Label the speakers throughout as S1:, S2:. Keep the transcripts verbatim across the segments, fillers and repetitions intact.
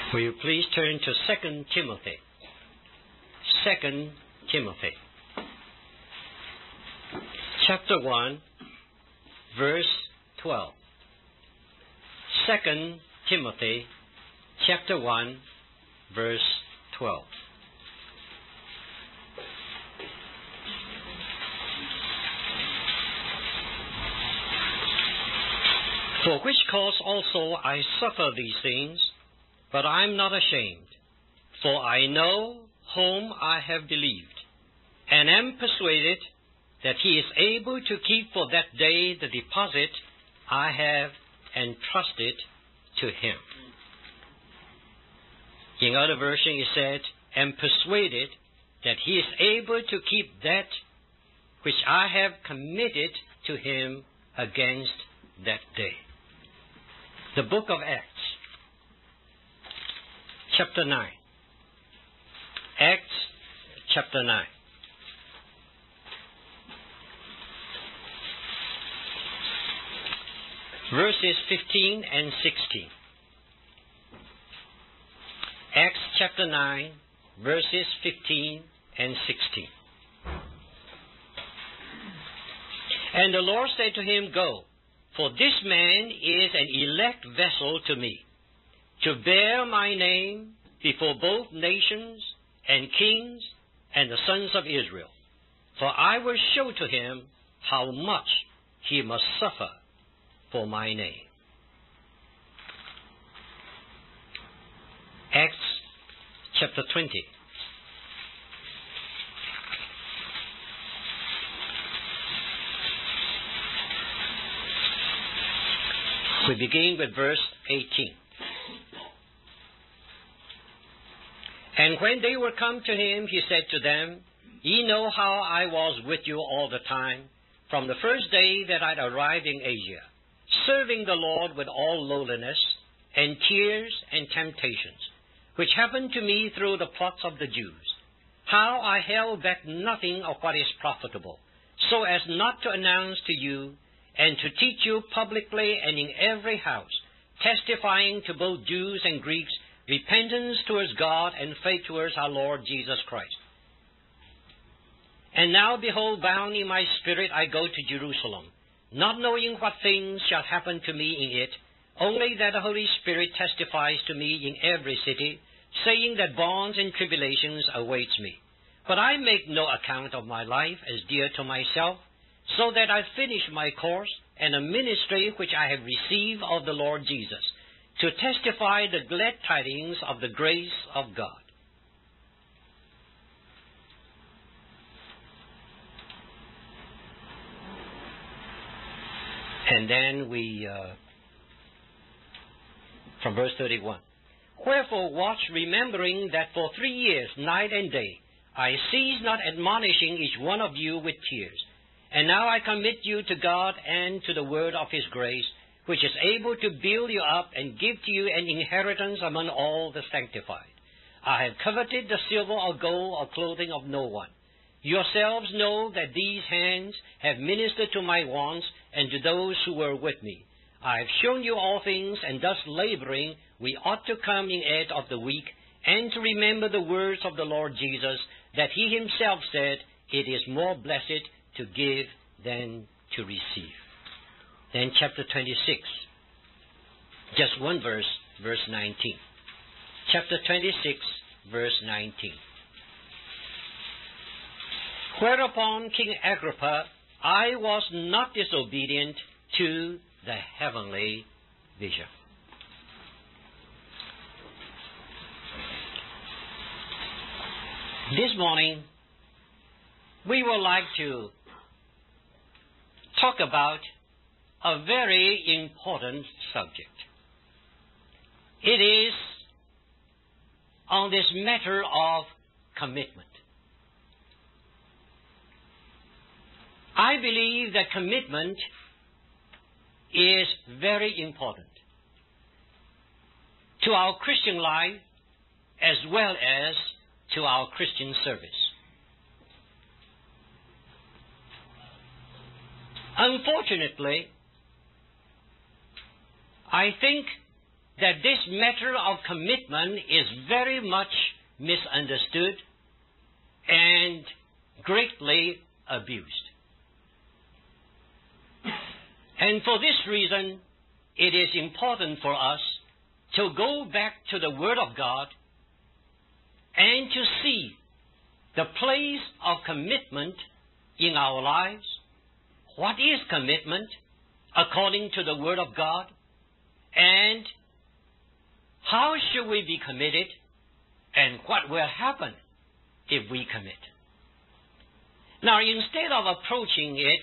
S1: Will you please turn to Second Timothy? Second Timothy. Chapter one, verse twelve. Second Timothy, chapter one, verse twelve. For which cause also I suffer these things, but I am not ashamed, for I know whom I have believed, and am persuaded that he is able to keep for that day the deposit I have entrusted to him. In other version it said, am persuaded that he is able to keep that which I have committed to him against that day. The book of Acts, chapter nine. Acts, chapter nine. Verses fifteen and sixteen. Acts chapter nine, verses fifteen and sixteen. And the Lord said to him, Go, for this man is an elect vessel to me, to bear my name before both nations and kings and the sons of Israel. For I will show to him how much he must suffer for my name. Acts chapter twenty. We begin with verse eighteen. And when they were come to him, he said to them, Ye know how I was with you all the time, from the first day that I arrived in Asia, serving the Lord with all lowliness and tears and temptations, which happened to me through the plots of the Jews, how I held back nothing of what is profitable, so as not to announce to you and to teach you publicly and in every house, testifying to both Jews and Greeks repentance towards God and faith towards our Lord Jesus Christ. And now, behold, bound in my spirit I go to Jerusalem, not knowing what things shall happen to me in it, only that the Holy Spirit testifies to me in every city, saying that bonds and tribulations awaits me. But I make no account of my life as dear to myself, so that I finish my course and a ministry which I have received of the Lord Jesus, to testify the glad tidings of the grace of God. And then we, uh, from verse thirty-one. Wherefore watch, remembering that for three years, night and day, I cease not admonishing each one of you with tears. And now I commit you to God and to the word of his grace, which is able to build you up and give to you an inheritance among all the sanctified. I have coveted the silver or gold or clothing of no one. Yourselves know that these hands have ministered to my wants and to those who were with me. I have shown you all things, and thus laboring, we ought to come in aid of the weak, and to remember the words of the Lord Jesus, that he himself said, It is more blessed to give than to receive. Then chapter twenty-six, just one verse, verse nineteen. Chapter twenty-six, verse nineteen. Whereupon King Agrippa, I was not disobedient to the heavenly vision. This morning, we would like to talk about a very important subject. It is on this matter of commitment. I believe that commitment is very important to our Christian life as well as to our Christian service. Unfortunately, I think that this matter of commitment is very much misunderstood and greatly abused. And for this reason, it is important for us to go back to the Word of God and to see the place of commitment in our lives. What is commitment according to the Word of God? And how should we be committed? And what will happen if we commit? Now, instead of approaching it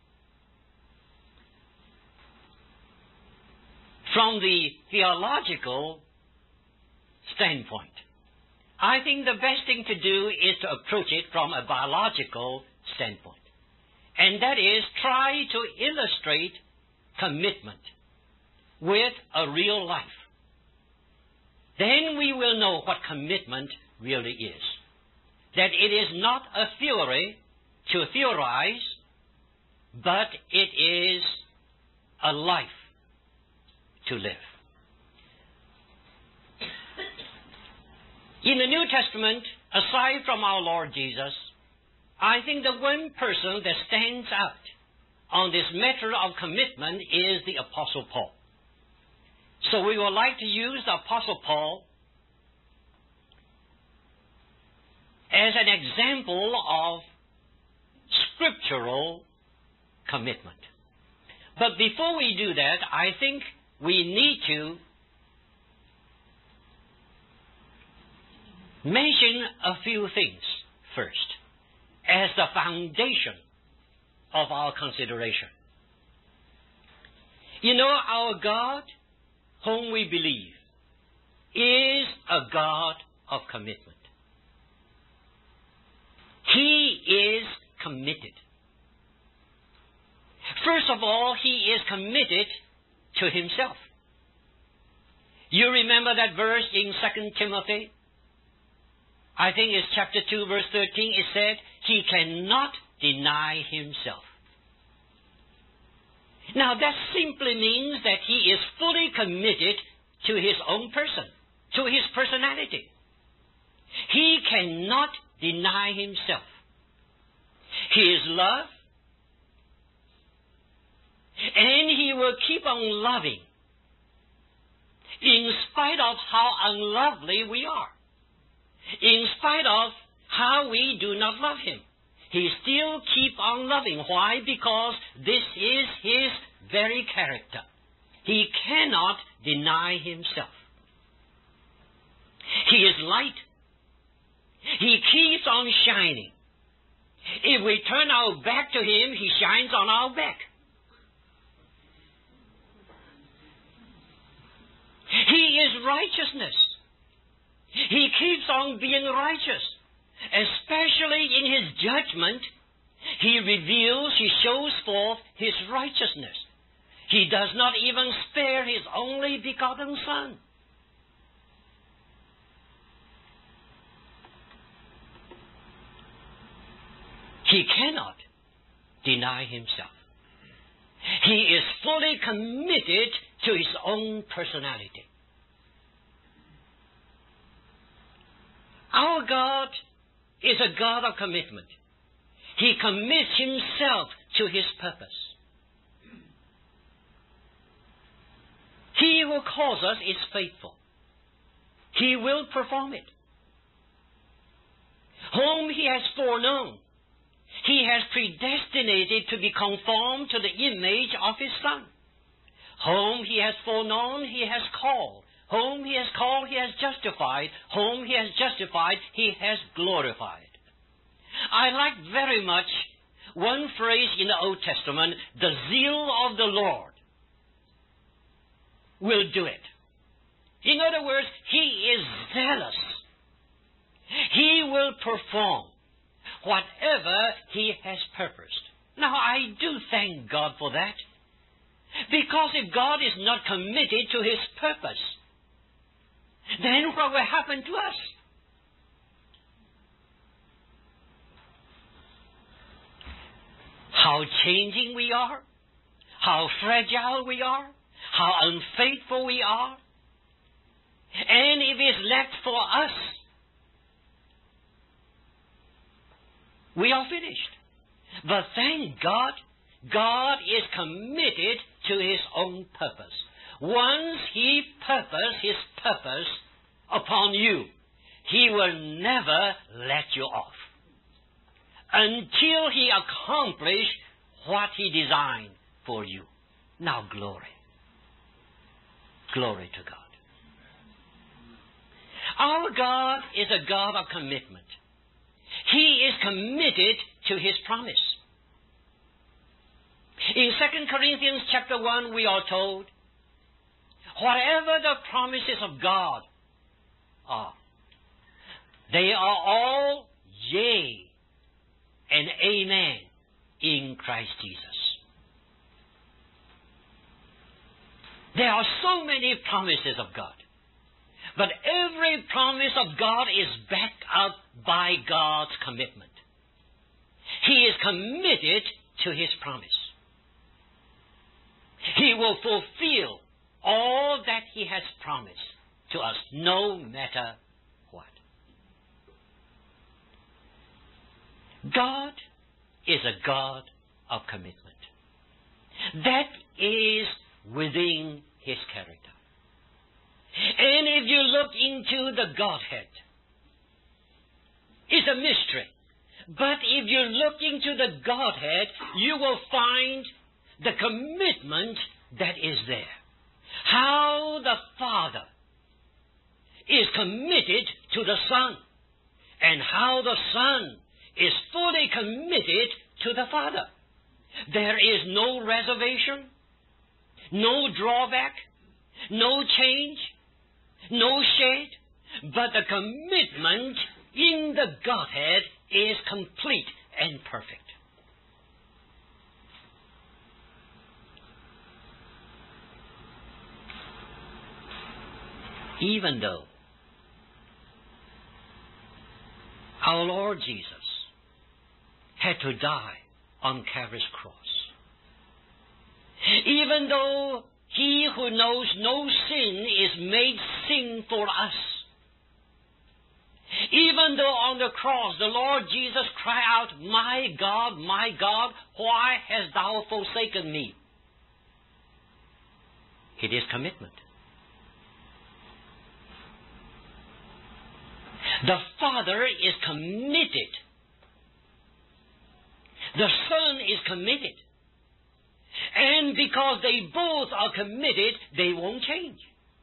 S1: from the theological standpoint, I think the best thing to do is to approach it from a biological standpoint. And that is, try to illustrate commitment with a real life. Then we will know what commitment really is. That it is not a theory to theorize, but it is a life to live. In the New Testament, aside from our Lord Jesus, I think the one person that stands out on this matter of commitment is the Apostle Paul. So we would like to use the Apostle Paul as an example of scriptural commitment. But before we do that, I think we need to mention a few things first as the foundation of our consideration. You know, our God, whom we believe, is a God of commitment. He is committed. First of all, He is committed to Himself. You remember that verse in Second Timothy? I think it's chapter two, verse thirteen. It said, He cannot deny Himself. Now, that simply means that He is fully committed to His own person, to His personality. He cannot deny Himself. He is love, and He will keep on loving in spite of how unlovely we are, in spite of how we do not love Him. He still keep on loving. Why? Because this is His very character. He cannot deny Himself. He is light. He keeps on shining. If we turn our back to Him, He shines on our back. He is righteousness. He keeps on being righteous. Especially in His judgment, He reveals, He shows forth His righteousness. He does not even spare His only begotten Son. He cannot deny Himself. He is fully committed to His own personality. Our God is a God of commitment. He commits Himself to His purpose. He who calls us is faithful. He will perform it. Whom He has foreknown, He has predestinated to be conformed to the image of His Son. Whom He has foreknown, He has called. Whom He has called, He has justified. Whom He has justified, He has glorified. I like very much one phrase in the Old Testament, the zeal of the Lord will do it. In other words, He is zealous. He will perform whatever He has purposed. Now, I do thank God for that. Because if God is not committed to His purpose, then what will happen to us? How changing we are, how fragile we are, how unfaithful we are, left for us, we are finished. But thank God, God is committed to His own purpose. Once He purposed His purpose upon you, He will never let you off until He accomplishes what He designed for you. Now glory. Glory to God. Our God is a God of commitment. He is committed to His promise. In Second Corinthians chapter one, we are told, whatever the promises of God are, they are all yea and amen in Christ Jesus. There are so many promises of God, but every promise of God is backed up by God's commitment. He is committed to His promise. He will fulfill all that He has promised to us, no matter what. God is a God of commitment. That is within His character. And if you look into the Godhead, it's a mystery. But if you look into the Godhead, you will find the commitment that is there. How the Father is committed to the Son, and how the Son is fully committed to the Father. There is no reservation, no drawback, no change, no shade, but the commitment in the Godhead is complete and perfect. Even though our Lord Jesus had to die on Calvary's cross, even though He who knows no sin is made sin for us, even though on the cross the Lord Jesus cried out, "My God, my God, why hast thou forsaken me?" It is commitment. The Father is committed. The Son is committed. And because they both are committed, they won't change.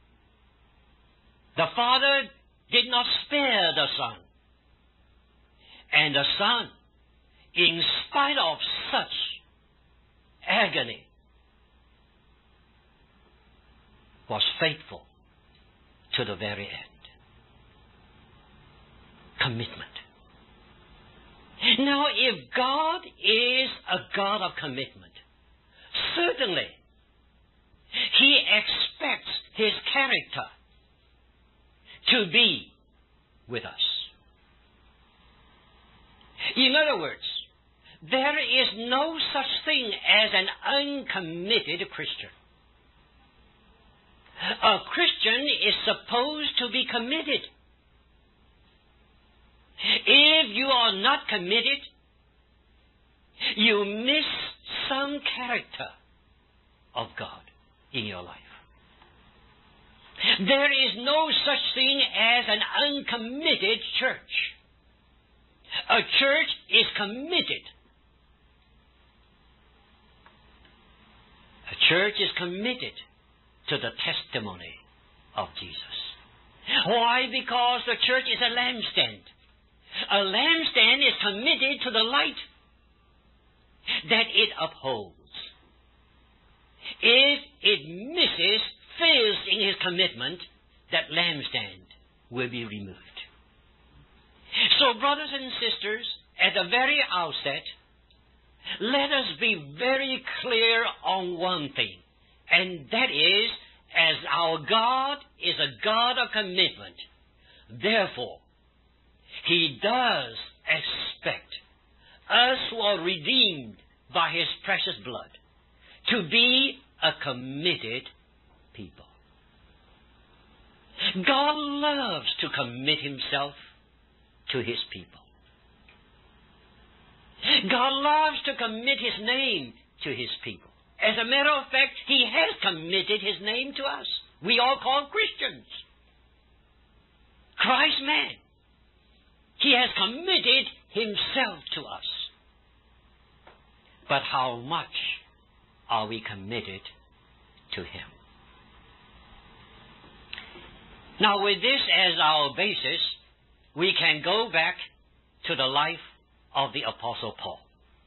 S1: The Father did not spare the Son. And the Son, in spite of such agony, was faithful to the very end. Commitment. Now, if God is a God of commitment, certainly He expects His character to be with us. In other words, there is no such thing as an uncommitted Christian. A Christian is supposed to be committed. If you are not committed, you miss some character of God in your life. There is no such thing as an uncommitted church. A church is committed. A church is committed to the testimony of Jesus. Why? Because the church is a lampstand. A lampstand is committed to the light that it upholds. If it misses, fails in its commitment, that lampstand will be removed. So, brothers and sisters, at the very outset, let us be very clear on one thing, and that is, as our God is a God of commitment, therefore, He does expect us who are redeemed by His precious blood to be a committed people. God loves to commit himself to his people. God loves to commit his name to his people. As a matter of fact, he has committed his name to us. We are called Christians. Christ man. He has committed himself to us. But how much are we committed to him? Now, with this as our basis, we can go back to the life of the Apostle Paul.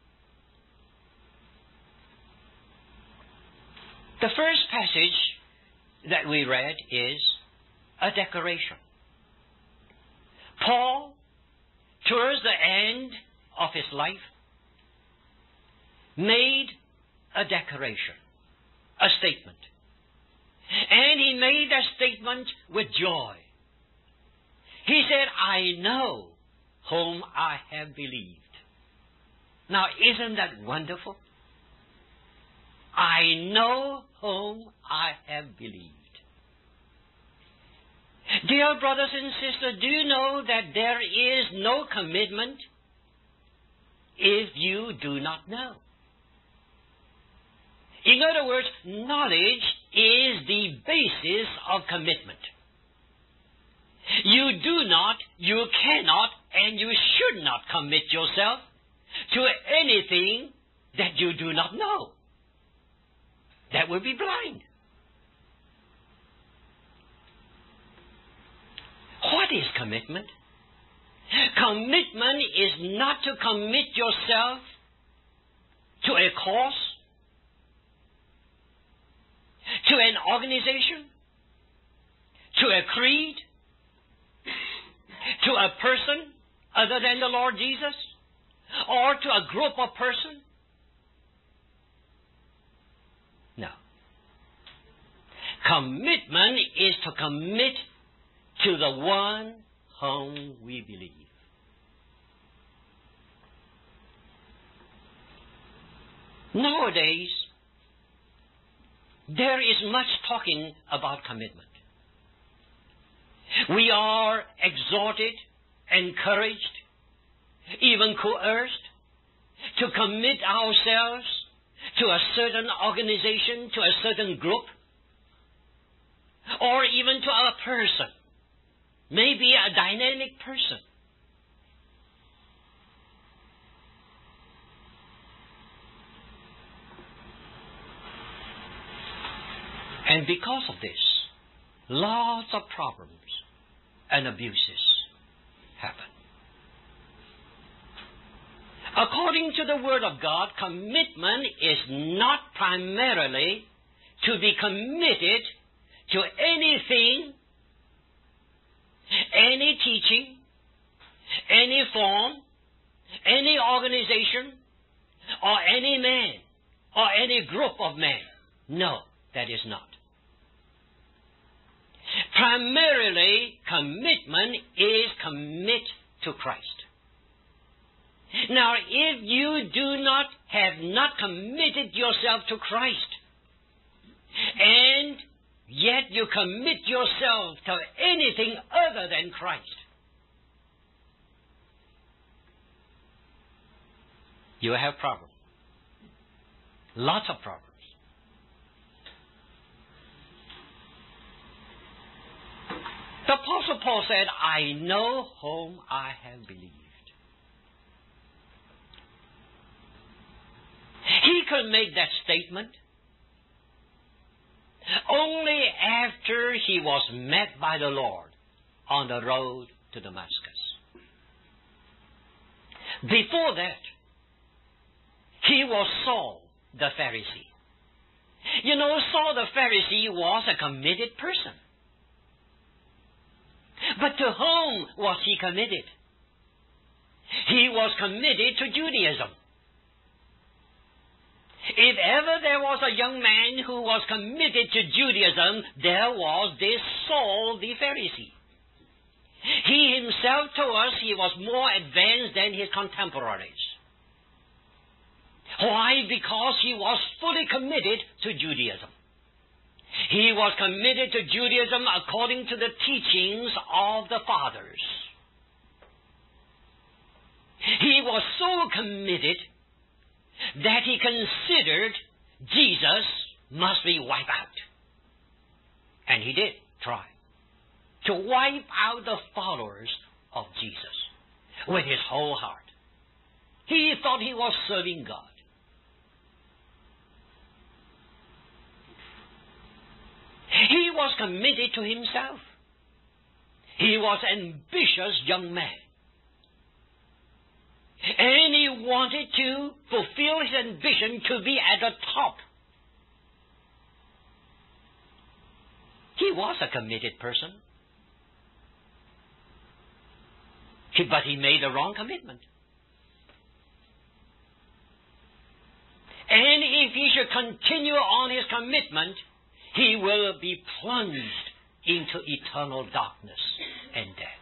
S1: The first passage that we read is a declaration. Paul, towards the end of his life, made a declaration, a statement. And he made that statement with joy. He said, I know whom I have believed. Now, isn't that wonderful? I know whom I have believed. Dear brothers and sisters, do you know that there is no commitment if you do not know? In other words, knowledge is the basis of commitment. You do not, you cannot, and you should not commit yourself to anything that you do not know. That would be blind. What is commitment? Commitment is not to commit yourself to a cause, to an organization, to a creed, to a person other than the Lord Jesus, or to a group of persons. No. Commitment is to commit to the one whom we believe. Nowadays, there is much talking about commitment. We are exhorted, encouraged, even coerced to commit ourselves to a certain organization, to a certain group, or even to a person, maybe a dynamic person. And because of this, lots of problems and abuses happen. According to the Word of God, commitment is not primarily to be committed to anything, any teaching, any form, any organization, or any man, or any group of men. No, that is not. Primarily, commitment is commit to Christ. Now, if you do not have not committed yourself to Christ, and yet you commit yourself to anything other than Christ, you have problems. Lots of problems. The Apostle Paul said, I know whom I have believed. He could make that statement only after he was met by the Lord on the road to Damascus. Before that, he was Saul the Pharisee. You know, Saul the Pharisee was a committed person. But to whom was he committed? He was committed to Judaism. If ever there was a young man who was committed to Judaism, there was this Saul the Pharisee. He himself told us he was more advanced than his contemporaries. Why? Because he was fully committed to Judaism. He was committed to Judaism according to the teachings of the fathers. He was so committed that he considered Jesus must be wiped out. And he did try to wipe out the followers of Jesus with his whole heart. He thought he was serving God. He was committed to himself. He was an ambitious young man. And he wanted to fulfill his ambition to be at the top. He was a committed person. But he made the wrong commitment. And if he should continue on his commitment, he will be plunged into eternal darkness and death.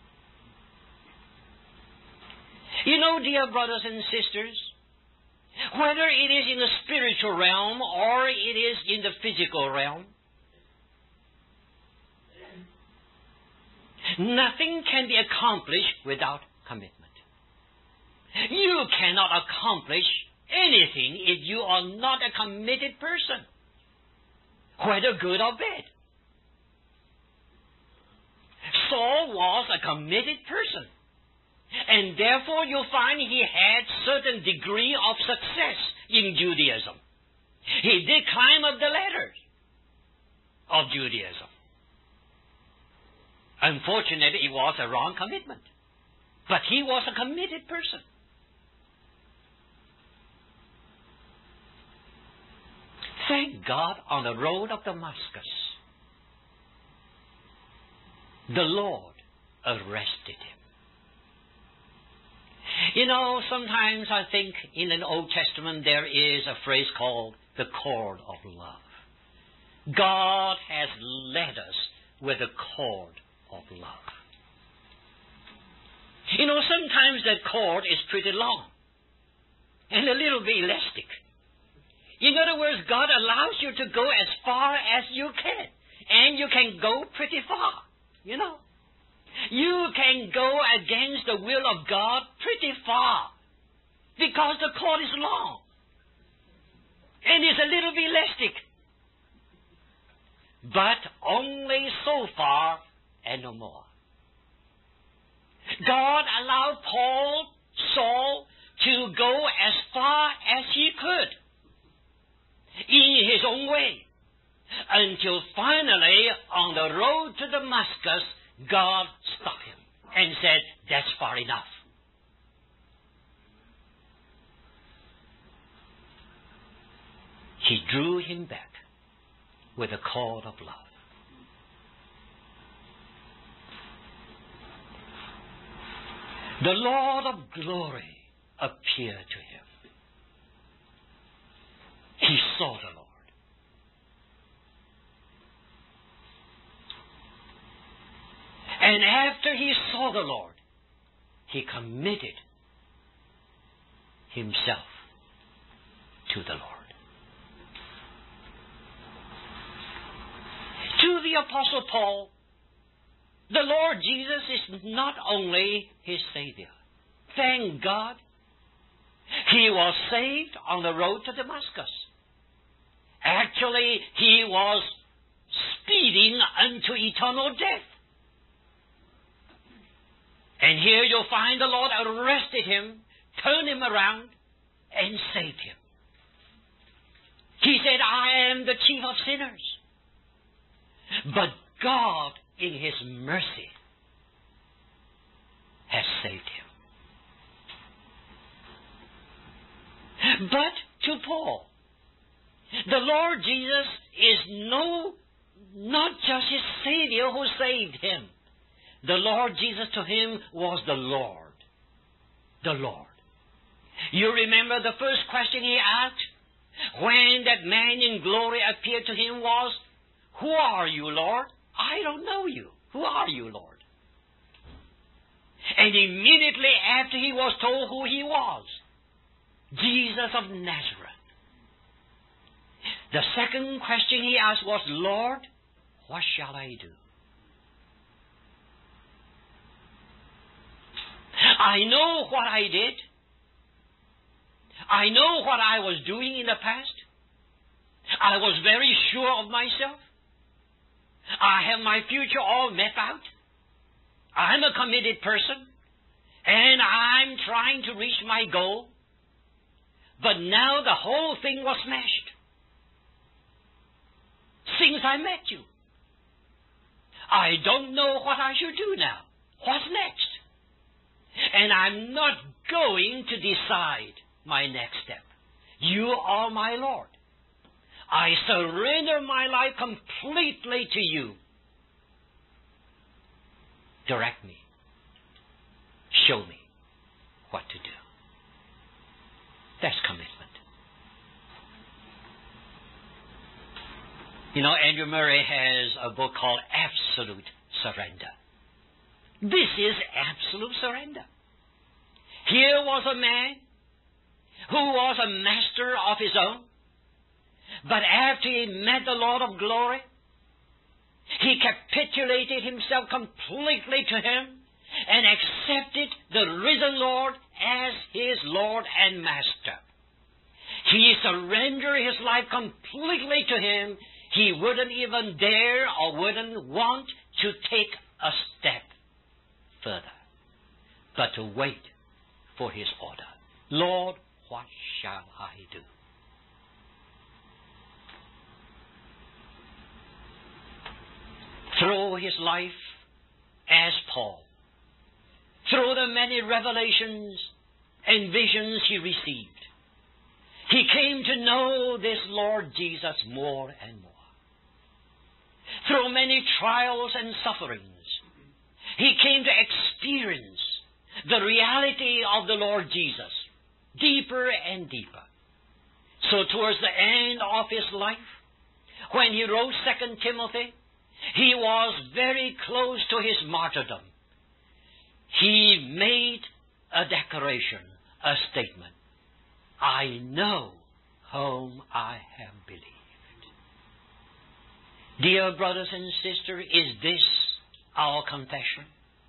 S1: You know, dear brothers and sisters, whether it is in the spiritual realm or it is in the physical realm, nothing can be accomplished without commitment. You cannot accomplish anything if you are not a committed person, whether good or bad. Saul was a committed person, and therefore you'll find he had certain degree of success in Judaism. He did climb up the ladder of Judaism. Unfortunately, it was a wrong commitment. But he was a committed person. Thank God, on the road of Damascus, the Lord arrested him. You know, sometimes I think in the Old Testament there is a phrase called the cord of love. God has led us with a cord of love. You know, sometimes that cord is pretty long and a little bit elastic. In other words, God allows you to go as far as you can, and you can go pretty far, you know. You can go against the will of God pretty far because the cord is long and it's a little bit elastic. But only so far and no more. God allowed Paul, Saul, to go as far as he could in his own way, until finally, on the road to Damascus, God stopped him and said, "That's far enough." He drew him back with a cord of love. The Lord of glory appeared to him. He saw the Lord. And after he saw the Lord, he committed himself to the Lord. To the Apostle Paul, the Lord Jesus is not only his Savior. Thank God, he was saved on the road to Damascus. Actually, he was speeding unto eternal death. And here you'll find the Lord arrested him, turned him around, and saved him. He said, "I am the chief of sinners." But God, in his mercy, has saved him. But to Paul, the Lord Jesus is no, not just his Savior who saved him. The Lord Jesus to him was the Lord. The Lord. You remember the first question he asked when that man in glory appeared to him was, "Who are you, Lord?" "I don't know you." "Who are you, Lord?" And immediately after he was told who he was, Jesus of Nazareth, The second question he asked was, Lord, what shall I do? I know what I did. I know what I was doing in the past. I was very sure of myself. I have my future all mapped out. I'm a committed person, and I'm trying to reach my goal. But now the whole thing was smashed. Since I met you, I don't know what I should do now. What's next? And I'm not going to decide my next step. You are my Lord. I surrender my life completely to you. Direct me. Show me what to do. That's commitment. You know, Andrew Murray has a book called Absolute Surrender. This is absolute surrender. Here was a man who was a master of his own, but after he met the Lord of glory, he capitulated himself completely to him and accepted the risen Lord as his Lord and Master. He surrendered his life completely to him. He wouldn't even dare or wouldn't want to take a step further, but to wait for his order. Lord, what shall I do? Through his life as Paul, through the many revelations and visions he received, he came to know this Lord Jesus more and more. Through many trials and sufferings, he came to experience the reality of the Lord Jesus deeper and deeper. So towards the end of his life, when he wrote Second Timothy, he was very close to his martyrdom. He made a declaration, a statement. I know whom I have believed. Dear brothers and sisters, is this our confession?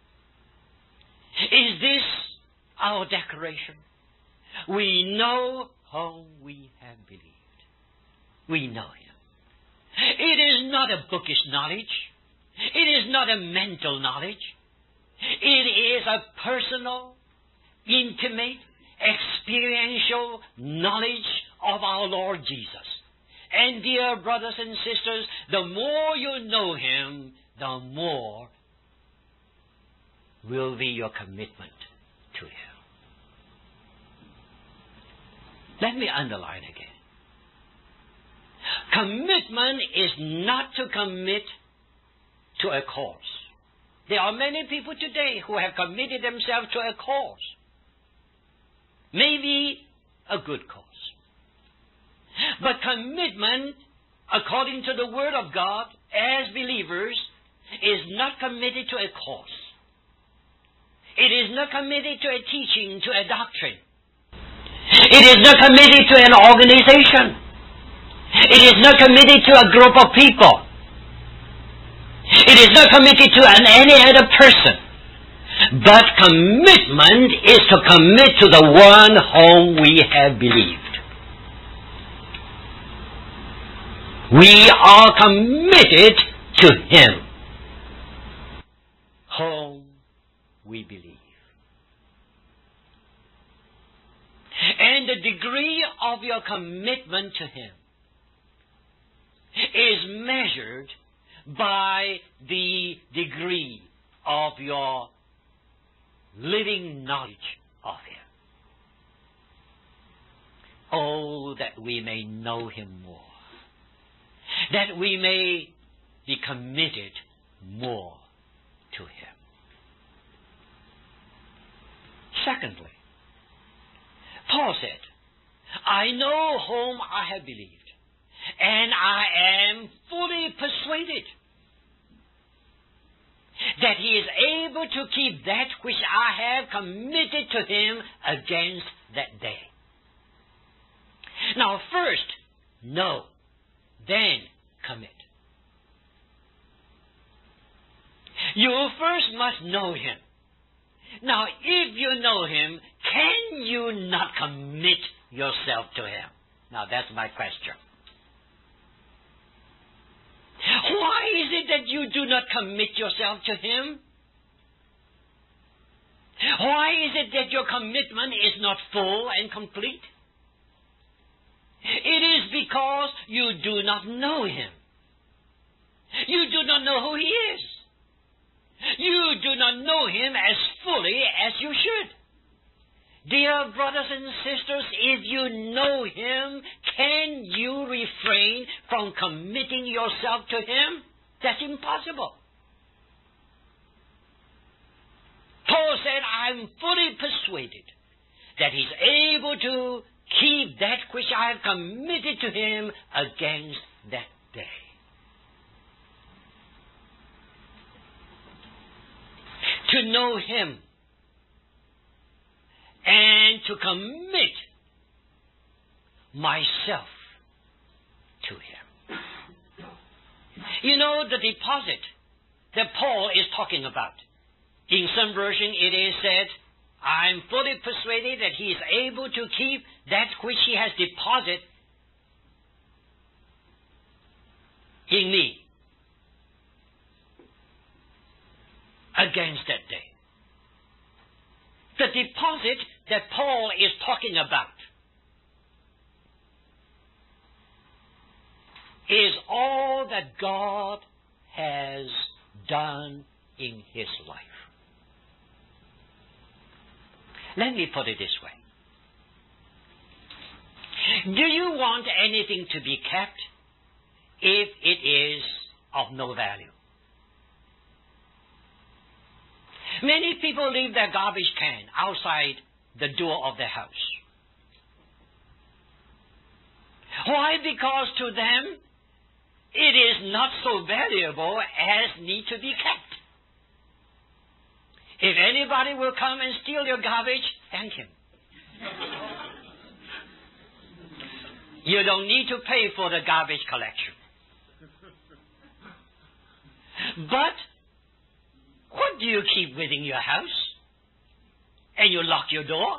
S1: Is this our declaration? We know whom we have believed. We know him. It is not a bookish knowledge. It is not a mental knowledge. It is a personal, intimate, experiential knowledge of our Lord Jesus. And dear brothers and sisters, the more you know him, the more will be your commitment to him. Let me underline again. Commitment is not to commit to a cause. There are many people today who have committed themselves to a cause. Maybe a good cause. But commitment, according to the Word of God, as believers, is not committed to a cause. It is not committed to a teaching, to a doctrine. It is not committed to an organization. It is not committed to a group of people. It is not committed to an, any other person. But commitment is to commit to the one whom we have believed. We are committed to him whom we believe. And the degree of your commitment to him is measured by the degree of your living knowledge of him. Oh, that we may know him more. That we may be committed more to him. Secondly, Paul said, I know whom I have believed, and I am fully persuaded that he is able to keep that which I have committed to him against that day. Now first, know. then commit. You first must know Him. Now, if you know Him, can you not commit yourself to Him? Now, that's my question. Why is it that you do not commit yourself to Him? Why is it that your commitment is not full and complete? It is because you do not know Him. You do not know who He is. You do not know Him as fully as you should. Dear brothers and sisters, if you know Him, can you refrain from committing yourself to Him? That's impossible. Paul said, I'm fully persuaded that He's able to keep that which I have committed to Him against that day. To know Him and to commit myself to Him. You know, the deposit that Paul is talking about. In some version it is said, I'm fully persuaded that He is able to keep that which He has deposited in me against that day. The deposit that Paul is talking about is all that God has done in His life. Let me put it this way. Do you want anything to be kept if it is of no value? Many people leave their garbage can outside the door of their house. Why? Because to them, it is not so valuable as need to be kept. If anybody will come and steal your garbage, thank him. You don't need to pay for the garbage collection. But what do you keep within your house? And you lock your door?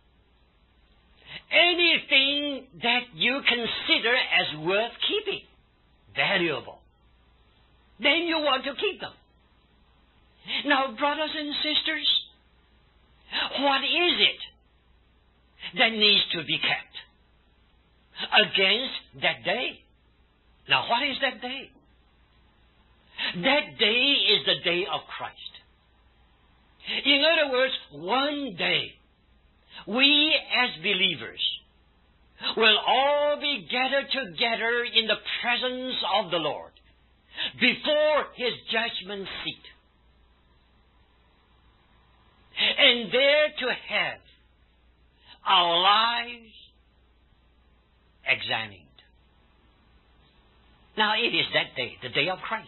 S1: Anything that you consider as worth keeping, valuable, then you want to keep them. Now, brothers and sisters, what is it that needs to be kept against that day? Now, what is that day? That day is the day of Christ. In other words, one day, we as believers will all be gathered together in the presence of the Lord before His judgment seat. And there to have our lives examined. Now, it is that day, the day of Christ.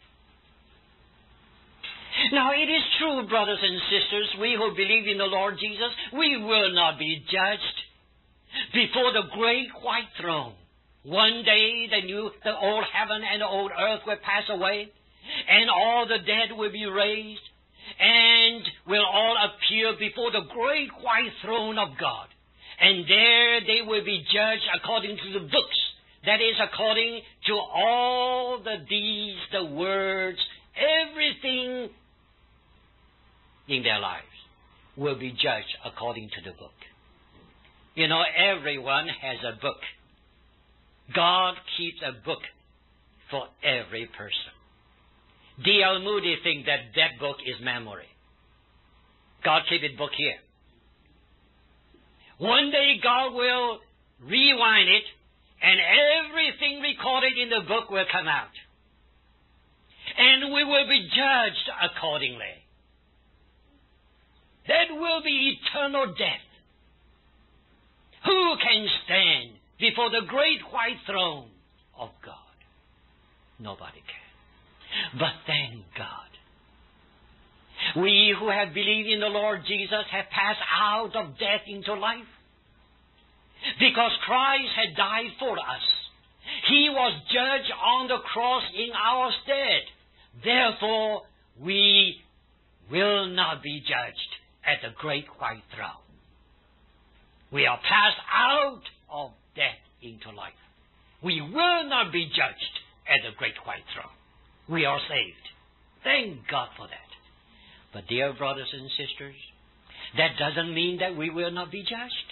S1: Now, it is true, brothers and sisters, we who believe in the Lord Jesus, we will not be judged before the great white throne. One day the new, the old heaven and the old earth will pass away, and all the dead will be raised, and will all appear before the great white throne of God. And there they will be judged according to the books. That is, according to all the deeds, the words, everything in their lives will be judged according to the book. You know, everyone has a book. God keeps a book for every person. D L Moody thinks that that book is memory. God keep a book here. One day God will rewind it, and everything recorded in the book will come out. And we will be judged accordingly. That will be eternal death. Who can stand before the great white throne of God? Nobody can. But thank God, we who have believed in the Lord Jesus have passed out of death into life. Because Christ had died for us. He was judged on the cross in our stead. Therefore, we will not be judged at the great white throne. We are passed out of death into life. We will not be judged at the great white throne. We are saved. Thank God for that. But dear brothers and sisters, that doesn't mean that we will not be judged.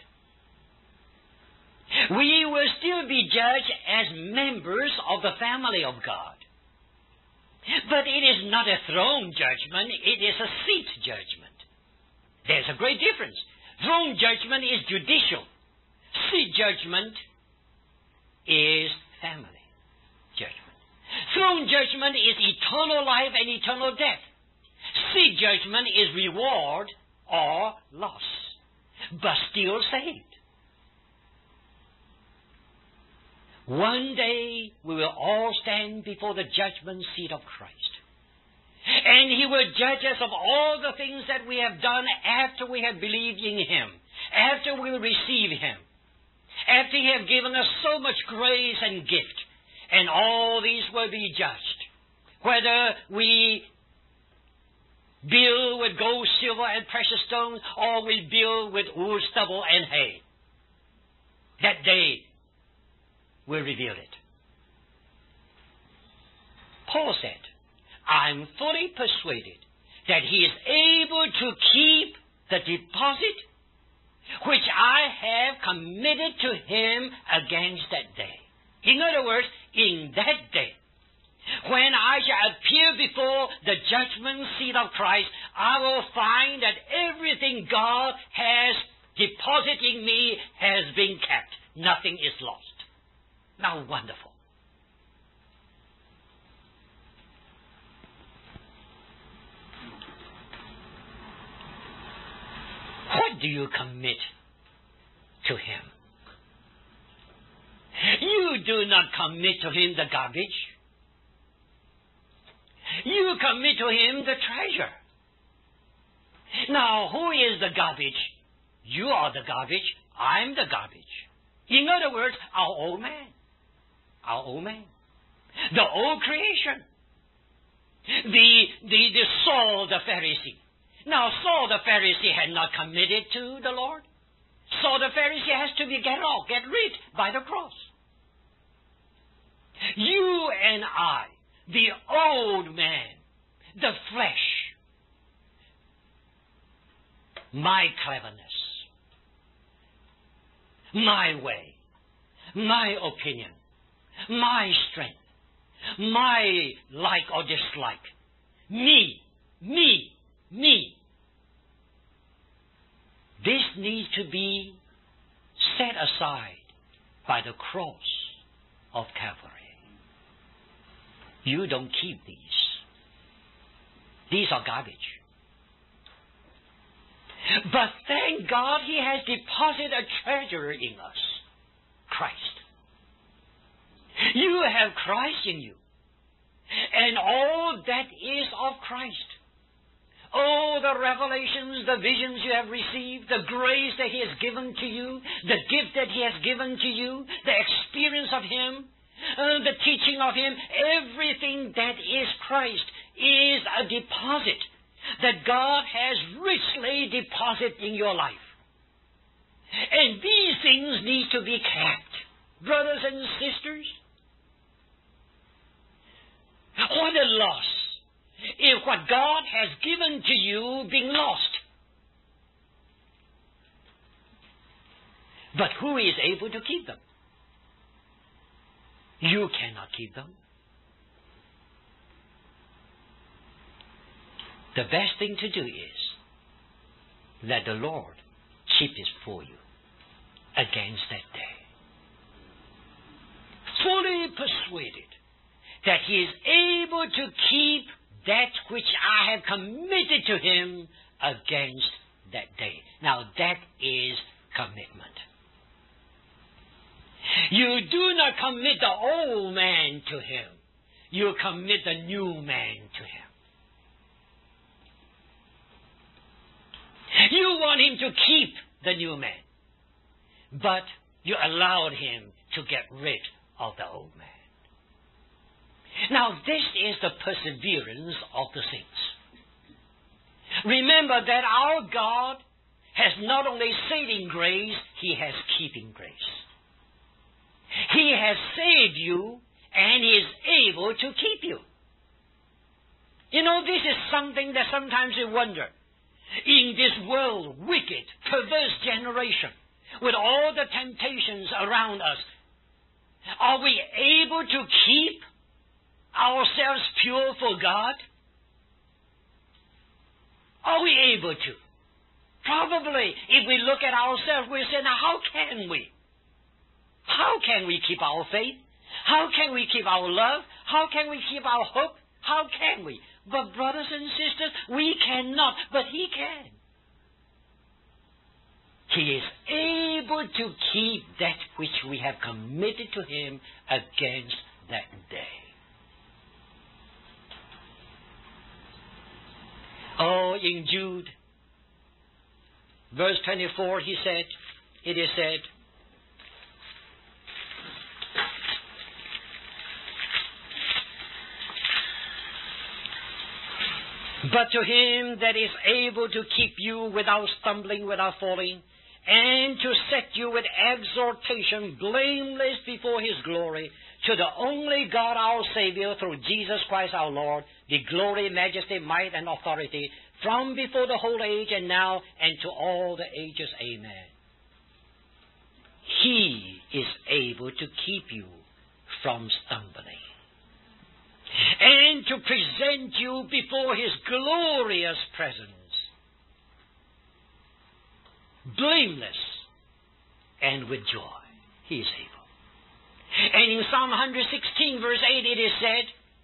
S1: We will still be judged as members of the family of God. But it is not a throne judgment, it is a seat judgment. There's a great difference. Throne judgment is judicial. Seat judgment is family judgment. Throne judgment is eternal life and eternal death. Seat judgment is reward or loss, but still saved. One day we will all stand before the judgment seat of Christ. And He will judge us of all the things that we have done after we have believed in Him, after we receive Him, after He has given us so much grace and gift. And all these will be judged. Whether we build with gold, silver, and precious stones, or we build with wood, stubble, and hay. That day will reveal it. Paul said, I'm fully persuaded that he is able to keep the deposit which I have committed to him against that day. In other words, in that day, when I shall appear before the judgment seat of Christ, I will find that everything God has deposited in me has been kept. Nothing is lost. Now, wonderful. What do you commit to Him? You do not commit to Him the garbage. You commit to Him the treasure. Now, who is the garbage? You are the garbage. I'm the garbage. In other words, our old man. Our old man. The old creation. The, the, the Saul the Pharisee. Now, Saul the Pharisee had not committed to the Lord. Saul the Pharisee has to be get off, get rid by the cross. You and I, the old man, the flesh, my cleverness, my way, my opinion, my strength, my like or dislike, me, me, me. This needs to be set aside by the cross of Calvary. You don't keep these. These are garbage. But thank God He has deposited a treasure in us, Christ. You have Christ in you, and all that is of Christ. Oh, the revelations, the visions you have received, the grace that He has given to you, the gift that He has given to you, the experience of Him, uh, the teaching of Him, everything that is Christ is a deposit that God has richly deposited in your life. And these things need to be kept. Brothers and sisters, what a loss if what God has given to you being lost. But who is able to keep them? You cannot keep them. The best thing to do is let the Lord keep it for you against that day. Fully persuaded that He is able to keep that which I have committed to Him against that day. Now that is commitment. You do not commit the old man to Him. You commit the new man to Him. You want Him to keep the new man, but you allowed Him to get rid of the old man. Now, this is the perseverance of the saints. Remember that our God has not only saving grace, He has keeping grace. He has saved you, and He is able to keep you. You know, this is something that sometimes we wonder. In this world, wicked, perverse generation, with all the temptations around us, are we able to keep ourselves pure for God? Are we able to? Probably, if we look at ourselves, we say, now how can we? How can we keep our faith? How can we keep our love? How can we keep our hope? How can we? But brothers and sisters, we cannot, but He can. He is able to keep that which we have committed to Him against that day. Oh, in Jude, verse twenty-four, he said, it is said, but to Him that is able to keep you without stumbling, without falling, and to set you with exhortation blameless before His glory, to the only God our Savior, through Jesus Christ our Lord, the glory, majesty, might, and authority, from before the whole age and now, and to all the ages. Amen. He is able to keep you from stumbling, and to present you before His glorious presence, blameless and with joy. He is able. And in Psalm one sixteen, verse eight, it is said,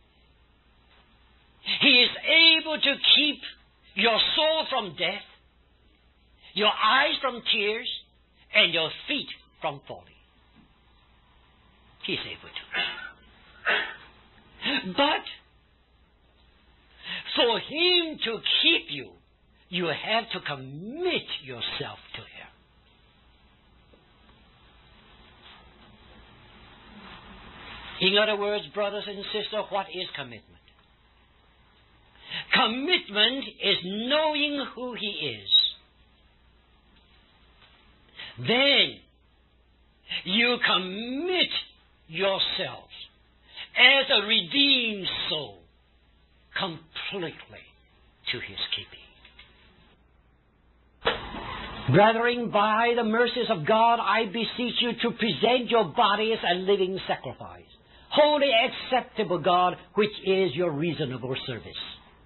S1: He is able to keep your soul from death, your eyes from tears, and your feet from falling. He is able to. But for Him to keep you, you have to commit yourself to Him. In other words, brothers and sisters, what is commitment? Commitment is knowing who He is. Then you commit yourselves as a redeemed soul completely to His keeping. Brethren, by the mercies of God, I beseech you to present your bodies a living sacrifice, wholly acceptable, God, which is your reasonable service.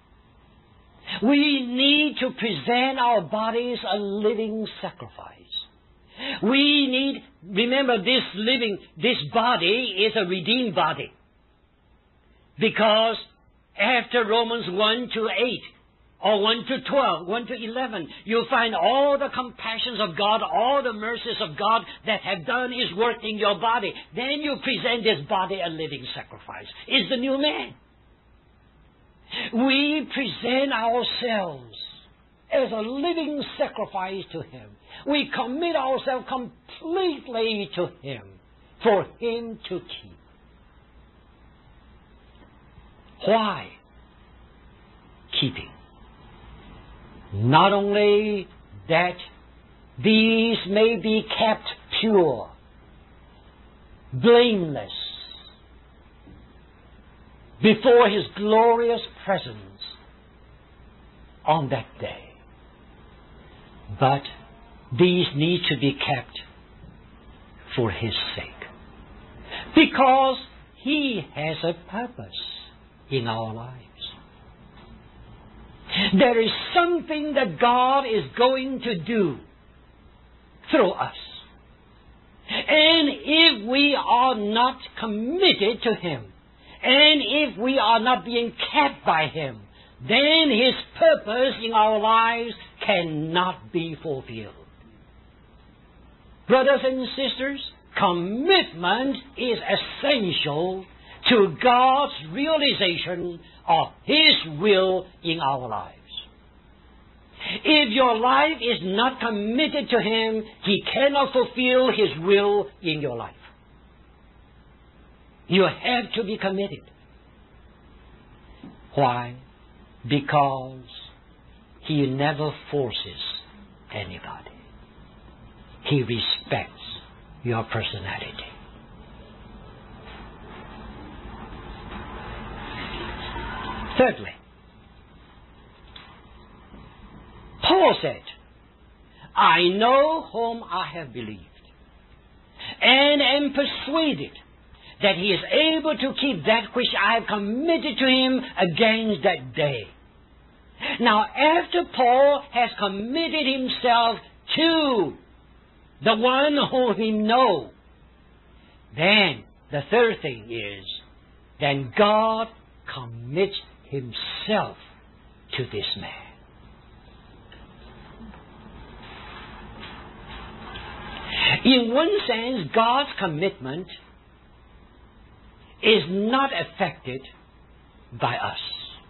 S1: We need to present our bodies a living sacrifice. We need, remember, this living, this body is a redeemed body. Because after Romans one to eight, or one to twelve, one to eleven, you'll find all the compassions of God, all the mercies of God that have done His work in your body. Then you present this body a living sacrifice. It's the new man. We present ourselves as a living sacrifice to Him. We commit ourselves completely to Him for Him to keep. Why? Keeping. Not only that these may be kept pure, blameless, before His glorious presence on that day, but these need to be kept for His sake, because He has a purpose in our lives. There is something that God is going to do through us. And if we are not committed to Him, and if we are not being kept by Him, then His purpose in our lives cannot be fulfilled. Brothers and sisters, commitment is essential to God's realization of His will in our lives. If your life is not committed to Him, He cannot fulfill His will in your life.
S2: You have to be committed. Why? Because He never forces anybody. He respects your personality. Thirdly, Paul said, I know whom I have believed, and am persuaded that He is able to keep that which I have committed to Him against that day. Now, after Paul has committed himself to the one whom he knows, then the third thing is, then God commits Himself to this man. In one sense, God's commitment is not affected by us.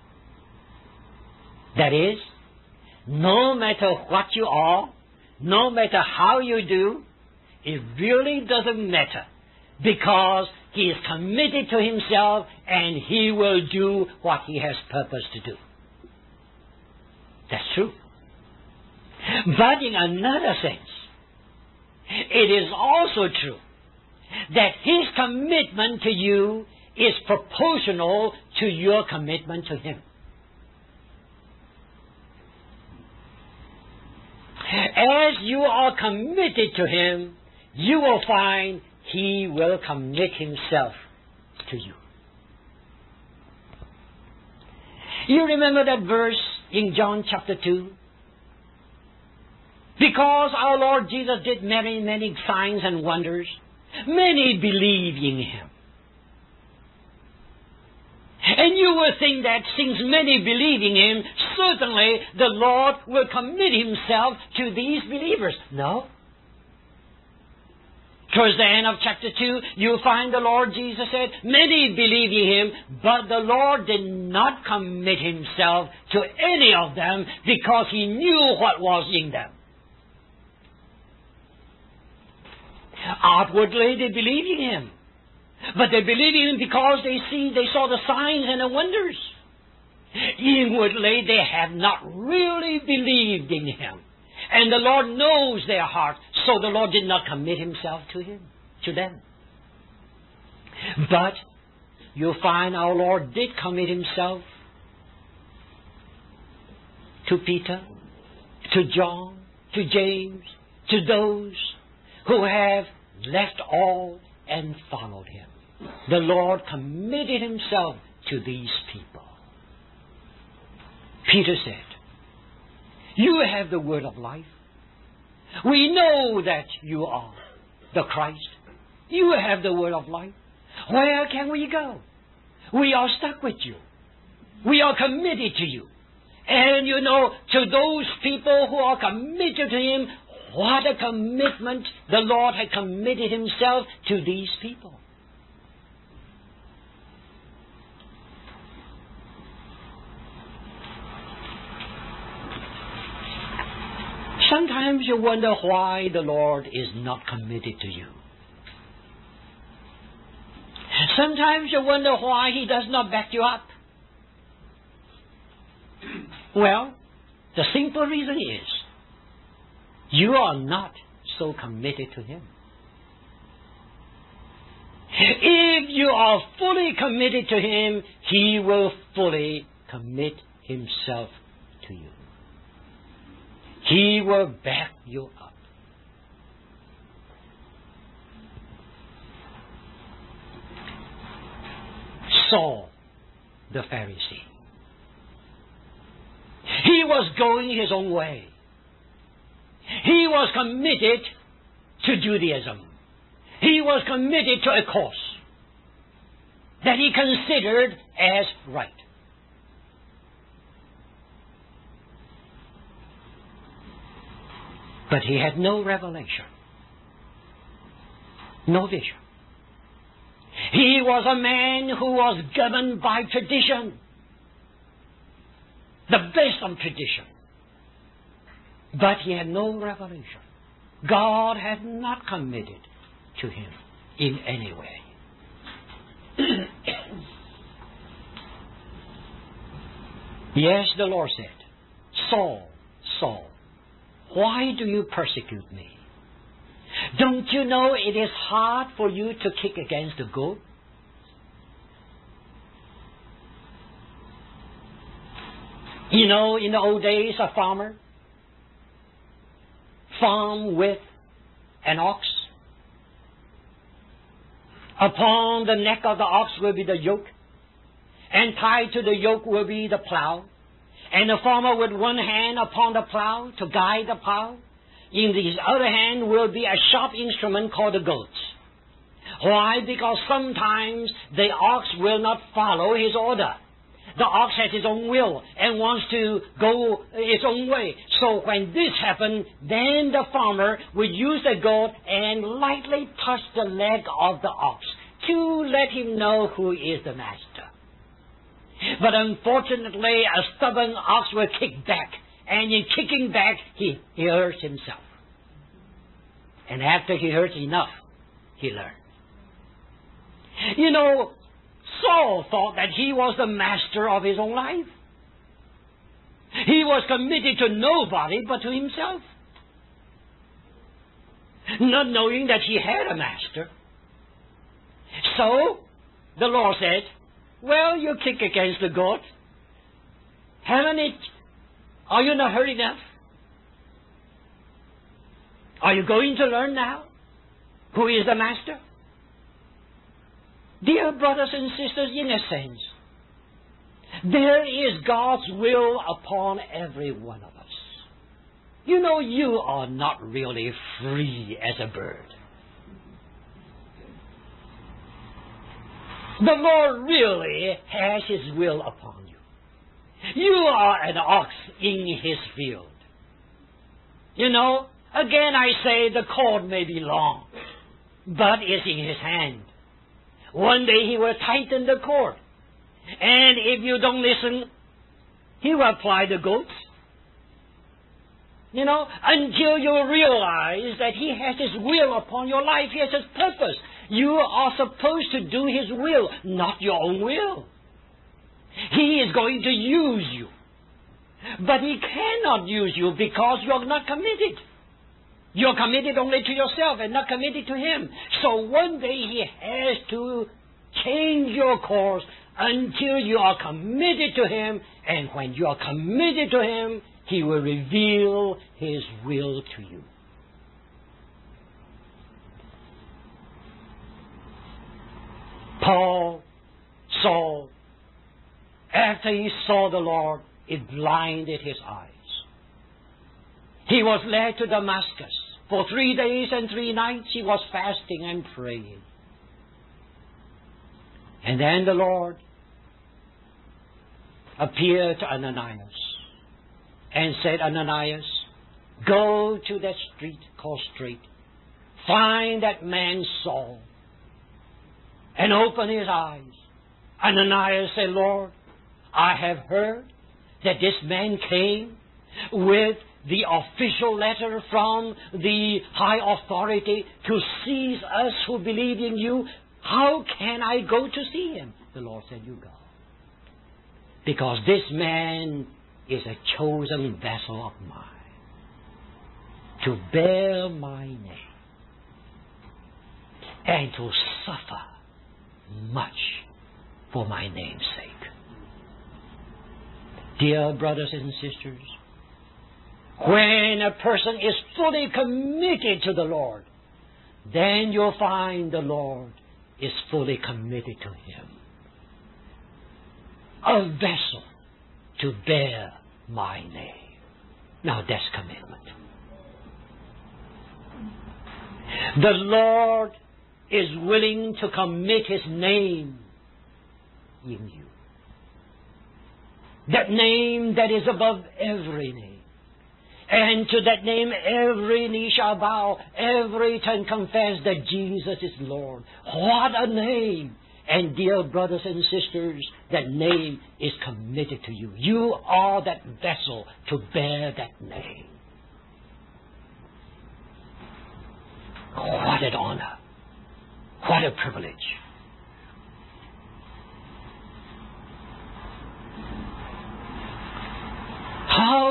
S2: That is, no matter what you are, no matter how you do, it really doesn't matter, because He is committed to Himself and He will do what He has purpose to do. That's true. But in another sense, it is also true that His commitment to you is proportional to your commitment to Him. As you are committed to Him, you will find He will commit Himself to you. You remember that verse in John chapter two? Because our Lord Jesus did many, many signs and wonders, many believe in Him. And you will think that since many believe in Him, certainly the Lord will commit Himself to these believers. No. Towards the end of chapter two, you'll find the Lord Jesus said, many believe in Him, but the Lord did not commit Himself to any of them because He knew what was in them. Outwardly, they believe in Him. But they believe in Him because they see, they saw the signs and the wonders. Inwardly, they have not really believed in Him. And the Lord knows their heart, so the Lord did not commit Himself to him, to them. But you'll find our Lord did commit Himself to Peter, to John, to James, to those who have left all and followed Him. The Lord committed Himself to these people. Peter said, you have the word of life. We know that you are the Christ. You have the word of life. Where can we go? We are stuck with you. We are committed to you. And you know, to those people who are committed to Him, what a commitment the Lord had committed Himself to these people. Sometimes you wonder why the Lord is not committed to you. Sometimes you wonder why He does not back you up. Well, the simple reason is, you are not so committed to Him. If you are fully committed to Him, He will fully commit Himself to you. He will back you up. Saul, the Pharisee, he was going his own way. He was committed to Judaism. He was committed to a course that he considered as right. But he had no revelation, no vision. He was a man who was governed by tradition, the best of tradition. But he had no revelation. God had not committed to him in any way. Yes, the Lord said, Saul, Saul, why do you persecute me? Don't you know it is hard for you to kick against the goat? You know, in the old days, a farmer farmed with an ox. Upon the neck of the ox will be the yoke, and tied to the yoke will be the plow. And the farmer with one hand upon the plow to guide the plow. In his other hand will be a sharp instrument called the goat. Why? Because sometimes the ox will not follow his order. The ox has its own will and wants to go its own way. So when this happens, then the farmer will use the goat and lightly touch the leg of the ox to let him know who is the master. But unfortunately, a stubborn ox will kick back, and in kicking back, he, he hurts himself. And after he hurts enough, he learns. You know, Saul thought that he was the master of his own life. He was committed to nobody but to himself, not knowing that he had a master. So, the Lord said, well, you kick against the goat. Haven't it? Are you not hurt enough? Are you going to learn now who is the master? Dear brothers and sisters, in a sense, there is God's will upon every one of us. You know, you are not really free as a bird. The Lord really has His will upon you. You are an ox in His field. You know, again I say the cord may be long, but it's in His hand. One day He will tighten the cord. And if you don't listen, He will apply the goats. You know, until you realize that He has His will upon your life. He has His purpose. You are supposed to do His will, not your own will. He is going to use you. But He cannot use you because you are not committed. You are committed only to yourself and not committed to Him. So one day He has to change your course until you are committed to Him. And when you are committed to Him, He will reveal His will to you. Paul, Saul, after he saw the Lord, it blinded his eyes. He was led to Damascus. For three days and three nights he was fasting and praying. And then the Lord appeared to Ananias and said, Ananias, go to that street called Straight. Find that man Saul and open his eyes. Ananias said, Lord, I have heard that this man came with the official letter from the high authority to seize us who believe in you. How can I go to see him? The Lord said, you go. Because this man is a chosen vessel of mine to bear my name and to suffer much for my name's sake. Dear brothers and sisters, when a person is fully committed to the Lord, then you'll find the Lord is fully committed to him. A vessel to bear my name. Now that's commitment. The Lord is willing to commit His name in you. That name that is above every name. And to that name every knee shall bow, every tongue confess that Jesus is Lord. What a name! And dear brothers and sisters, that name is committed to you. You are that vessel to bear that name. What an honor. What a privilege.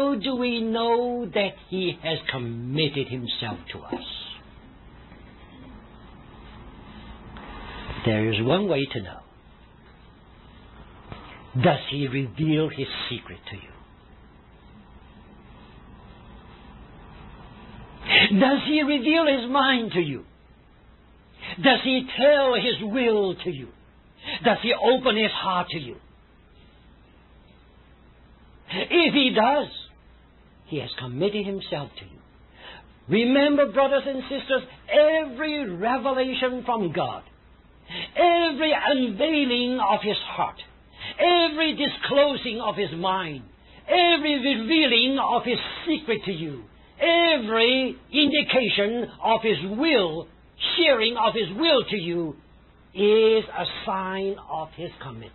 S2: how do we know that He has committed Himself to us? There is one way to know. Does He reveal His secret to you? Does He reveal His mind to you? Does He tell His will to you? Does He open His heart to you? If He does, He has committed Himself to you. Remember, brothers and sisters, every revelation from God, every unveiling of His heart, every disclosing of His mind, every revealing of His secret to you, every indication of His will, sharing of His will to you, is a sign of His commitment.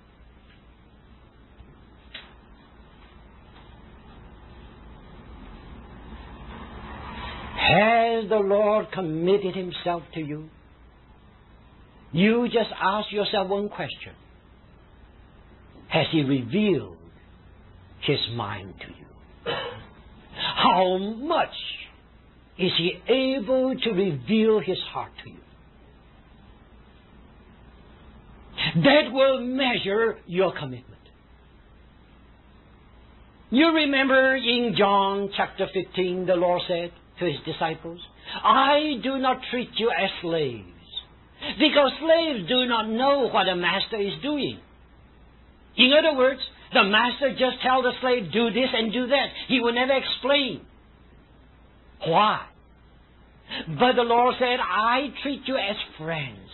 S2: Has the Lord committed Himself to you? You just ask yourself one question. Has He revealed His mind to you? How much is He able to reveal His heart to you? That will measure your commitment. You remember in John chapter fifteen, the Lord said to His disciples, I do not treat you as slaves, because slaves do not know what a master is doing. In other words, the master just tells the slave, do this and do that. He will never explain why. But the Lord said, I treat you as friends.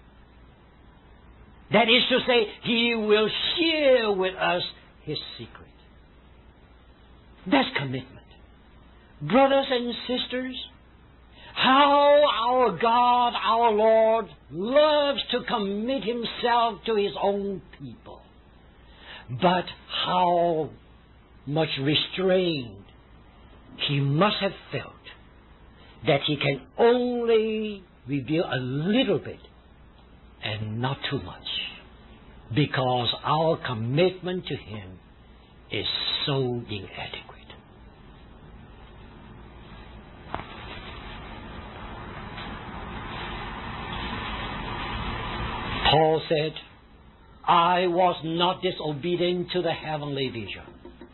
S2: That is to say, He will share with us His secret. That's commitment. Brothers and sisters, how our God, our Lord, loves to commit Himself to His own people. But how much restrained He must have felt that He can only reveal a little bit and not too much, because our commitment to Him is so inadequate. Paul said, I was not disobedient to the heavenly vision.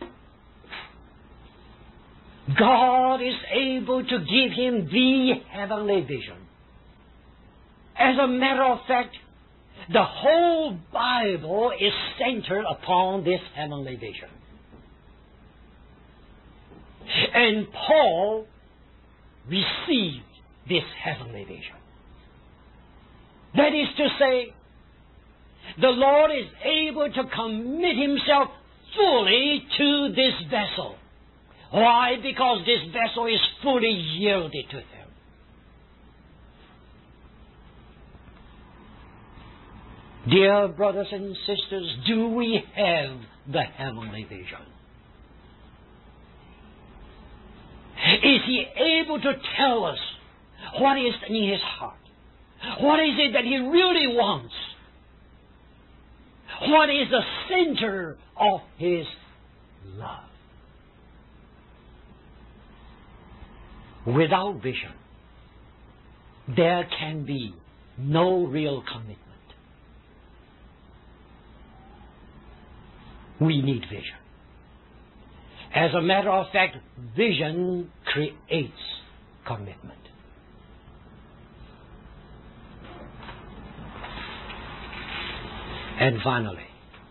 S2: God is able to give him the heavenly vision. As a matter of fact, the whole Bible is centered upon this heavenly vision. And Paul received this heavenly vision. That is to say, the Lord is able to commit Himself fully to this vessel. Why? Because this vessel is fully yielded to Him. Dear brothers and sisters, do we have the heavenly vision? Is He able to tell us what is in His heart? What is it that He really wants? What is the center of His love? Without vision, there can be no real commitment. We need vision. As a matter of fact, vision creates commitment. And finally,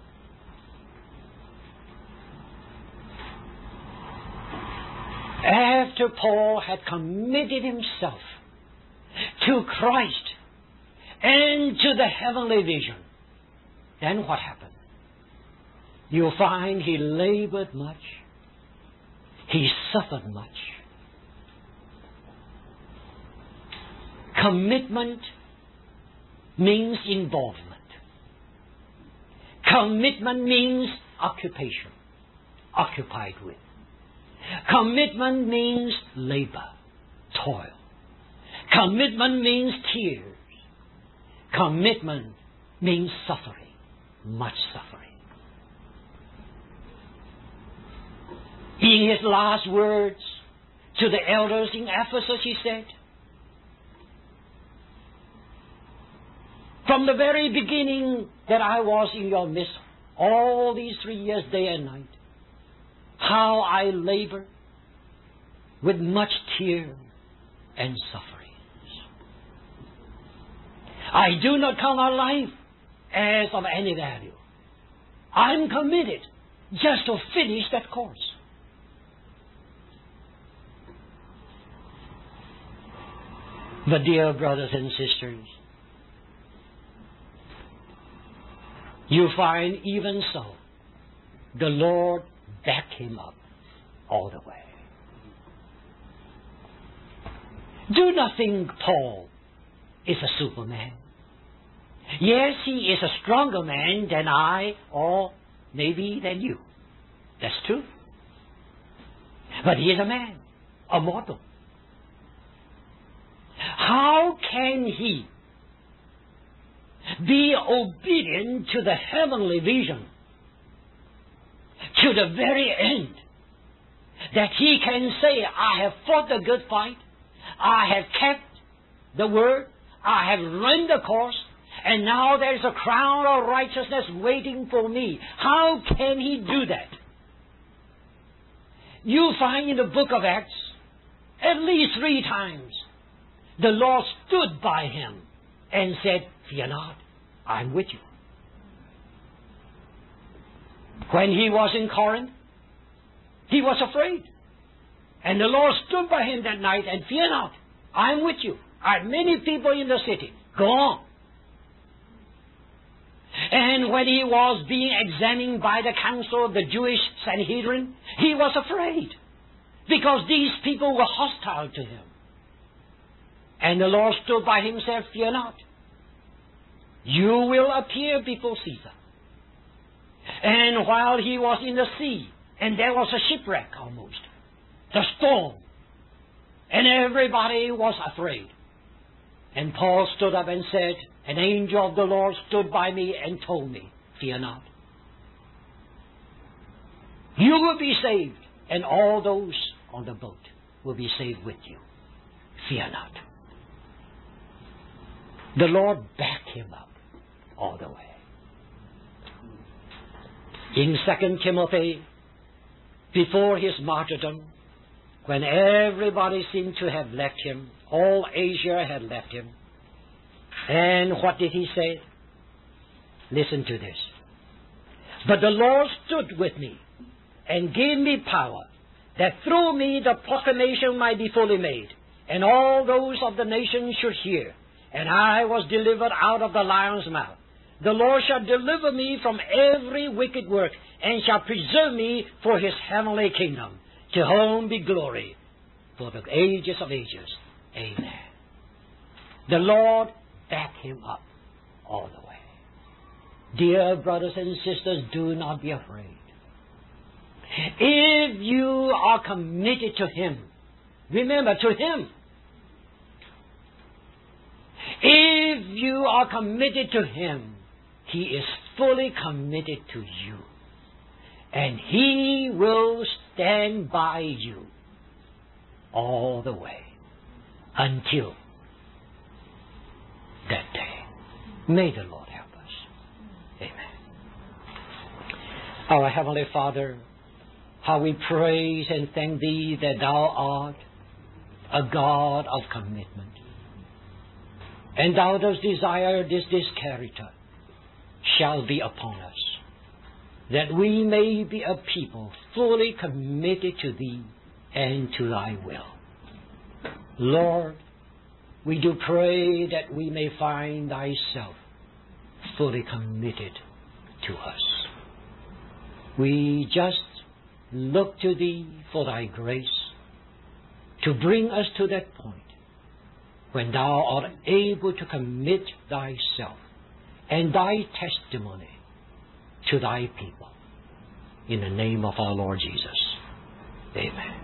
S2: after Paul had committed himself to Christ and to the heavenly vision, then what happened? You'll find he labored much. He suffered much. Commitment means involvement. Commitment means occupation, occupied with. Commitment means labor, toil. Commitment means tears. Commitment means suffering, much suffering. In his last words to the elders in Ephesus, he said, from the very beginning that I was in your midst, all these three years, day and night, how I labor with much tear and sufferings. I do not count my life as of any value. I'm committed just to finish that course. But dear brothers and sisters, you find even so, the Lord backed him up all the way. Do not think Paul is a superman. Yes, he is a stronger man than I, or maybe than you. That's true. But he is a man, a mortal. How can he be obedient to the heavenly vision to the very end, that he can say, I have fought the good fight, I have kept the word, I have run the course, and now there is a crown of righteousness waiting for me? How can he do that? You find in the book of Acts, at least three times, the Lord stood by him and said, fear not, I'm with you. When he was in Corinth, he was afraid. And the Lord stood by him that night and fear not, I'm with you. I have many people in the city. Go on. And when he was being examined by the council of the Jewish Sanhedrin, he was afraid, because these people were hostile to him. And the Lord stood by him and said, fear not. You will appear before Caesar. And while he was in the sea, and there was a shipwreck almost, the storm, and everybody was afraid. And Paul stood up and said, an angel of the Lord stood by me and told me, fear not. You will be saved, and all those on the boat will be saved with you. Fear not. The Lord backed him up all the way. In Second Timothy, before his martyrdom, when everybody seemed to have left him, all Asia had left him, and what did he say? Listen to this. But the Lord stood with me and gave me power, that through me the proclamation might be fully made, and all those of the nations should hear. And I was delivered out of the lion's mouth. The Lord shall deliver me from every wicked work, and shall preserve me for his heavenly kingdom. To whom be glory for the ages of ages. Amen. The Lord backed him up all the way. Dear brothers and sisters, do not be afraid. If you are committed to him, remember, to him. If you are committed to him, he is fully committed to you. And he will stand by you all the way until that day. May the Lord help us. Amen. Our Heavenly Father, how we praise and thank Thee that Thou art a God of commitment. And Thou dost desire this, this character shall be upon us, that we may be a people fully committed to Thee and to Thy will. Lord, we do pray that we may find Thyself fully committed to us. We just look to Thee for Thy grace to bring us to that point when Thou art able to commit Thyself and Thy testimony to Thy people. In the name of our Lord Jesus. Amen.